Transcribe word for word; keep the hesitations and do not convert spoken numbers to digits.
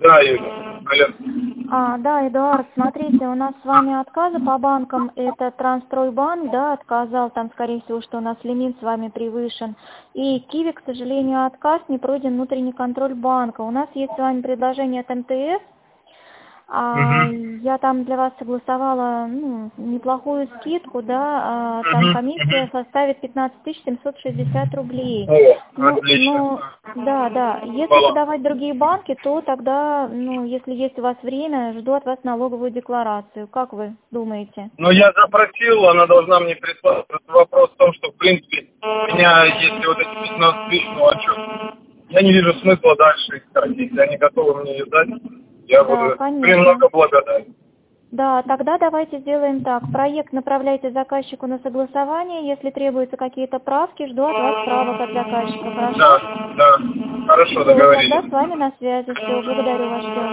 Да, Юля. Алло. А, да, Эдуард, смотрите, у нас с вами отказы по банкам, это Трансстройбанк, да, отказал, там, скорее всего, что у нас лимит с вами превышен. И Киви, к сожалению, отказ, не пройден внутренний контроль банка. У нас есть с вами предложение от эм тэ эс. А, Угу. я там для вас согласовала, ну, неплохую скидку, да, а, там Угу. комиссия составит пятнадцать тысяч семьсот шестьдесят рублей. О, Ну, отлично. ну, да, да, если Баланс. подавать другие банки, то тогда, ну, если есть у вас время, жду от вас налоговую декларацию. Как вы думаете? Но я запросил, она должна мне прислать. Вопрос в том, что, в принципе, у меня, если вот эти пятнадцать тысяч, ну, а что? Я не вижу смысла дальше искать. Если они готовы мне ее дать, я Да, буду конечно. премного благодарен. Да, тогда давайте сделаем так. Проект направляйте заказчику на согласование. Если требуются какие-то правки, жду от вас правок от заказчика. Хорошо? Да, да. Хорошо, Все, тогда договорились. с вами на связи. Все, благодарю вас. Ждем.